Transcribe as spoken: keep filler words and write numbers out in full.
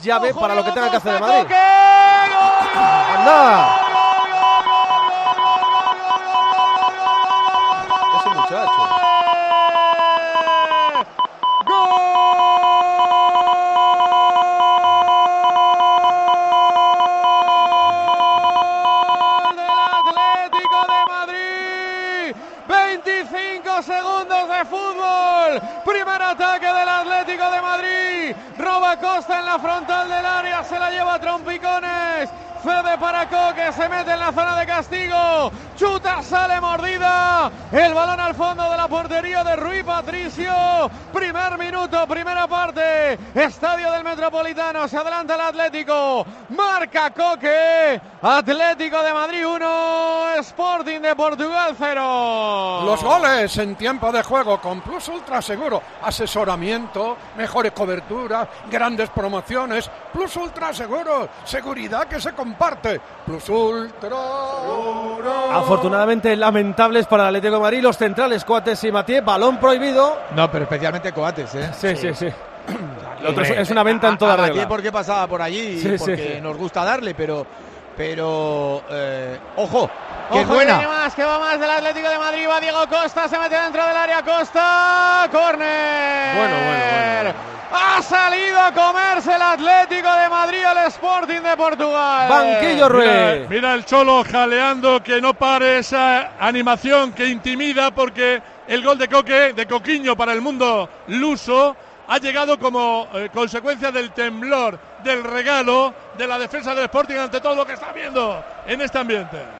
llave para lo que tenga que hacer el Costa, Madrid. Coque, gol, ¡Anda! Ese muchacho. veinticinco segundos de fútbol. Primer ataque del Atlético de Madrid. Roba Costa en la frontal del área. Se la lleva a trompicones. Cede para Coque, se mete en la zona de castigo. Chuta, sale mordida. El balón al fondo de la portería de Rui Patricio. Primer minuto, primera parte. Estadio del Metropolitano. Se adelanta el Atlético. Marca Coque. Atlético de Madrid uno. Sporting de Portugal cero. Los goles en tiempo de juego con Plus Ultra Seguro. Asesoramiento, mejores coberturas, grandes promociones. Plus Ultra Seguro. Seguridad que se comparte. Plus Ultra. Afortunadamente lamentables para el Atlético de Madrid los centrales Coates y Mathieu. Balón prohibido. No, pero especialmente Coates, ¿eh? Sí, sí, sí. Lo otro es, es una venta en toda a, a regla. porque pasaba por allí, Sí, porque sí, sí. nos gusta darle, pero, pero eh, ojo, que Ojo, buena. que viene más, que va más del Atlético de Madrid. Va Diego Costa, se mete dentro del área. Costa, córner. Bueno, bueno, bueno, bueno. Ha salido a comerse el Atlético de Madrid al Sporting de Portugal. Banquillo Ruiz. Mira, mira el Cholo jaleando, que no pare esa animación que intimida, porque el gol de Coque, de Coquiño para el mundo luso, ha llegado como eh, consecuencia del temblor, del regalo, de la defensa del Sporting ante todo lo que está viendo en este ambiente.